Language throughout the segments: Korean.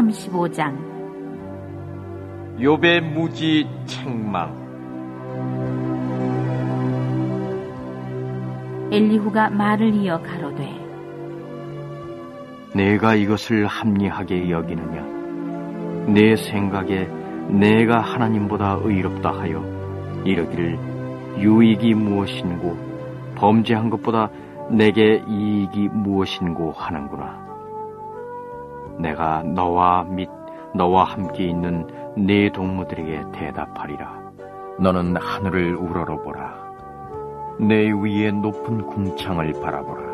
35장. 욥의 무지 책망. 엘리후가 말을 이어 가로되, 내가 이것을 합리하게 여기느냐? 내 생각에 내가 하나님보다 의롭다 하여 이르기를 유익이 무엇인고 범죄한 것보다 내게 이익이 무엇인고 하는구나. 내가 너와 및 너와 함께 있는 네 동무들에게 대답하리라. 너는 하늘을 우러러보라. 내 위에 높은 궁창을 바라보라.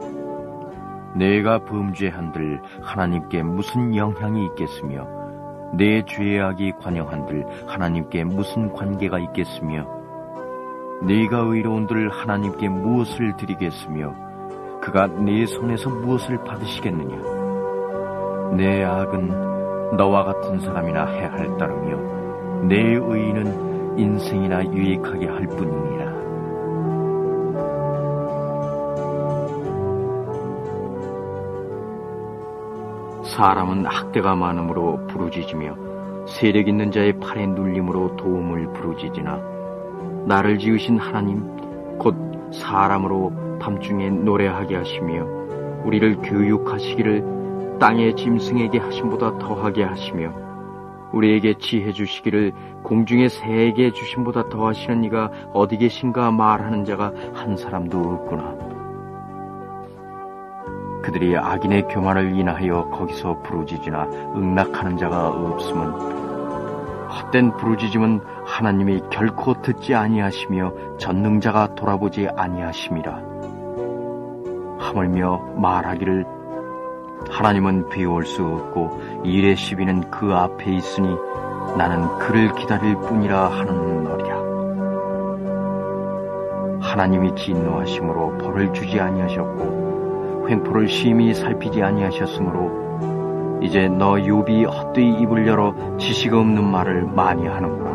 내가 범죄한들 하나님께 무슨 영향이 있겠으며 내 죄악이 관영한들 하나님께 무슨 관계가 있겠으며 네가 의로운들 하나님께 무엇을 드리겠으며 그가 네 손에서 무엇을 받으시겠느냐. 내 악은 너와 같은 사람이나 해할 따르며 내 의는 인생이나 유익하게 할 뿐이니라. 사람은 학대가 많음으로 부르짖으며 세력 있는 자의 팔에 눌림으로 도움을 부르짖으나 나를 지으신 하나님 곧 사람으로 밤중에 노래하게 하시며 우리를 교육하시기를 땅의 짐승에게 하심보다 더하게 하시며 우리에게 지혜 주시기를 공중의 새에게 주심보다 더하시는 이가 어디 계신가 말하는 자가 한 사람도 없구나. 그들이 악인의 교만을 인하여 거기서 부르짖으나 응낙하는 자가 없음은 헛된 부르짖음은 하나님이 결코 듣지 아니하시며 전능자가 돌아보지 아니하심이라. 하물며 말하기를 하나님은 배울 수 없고 일의 시비는 그 앞에 있으니 나는 그를 기다릴 뿐이라 하느니라. 하나님이 진노하심으로 벌을 주지 아니하셨고 횡포를 심히 살피지 아니하셨으므로 이제 너 욥이 헛되이 입을 열어 지식 없는 말을 많이 하는구나.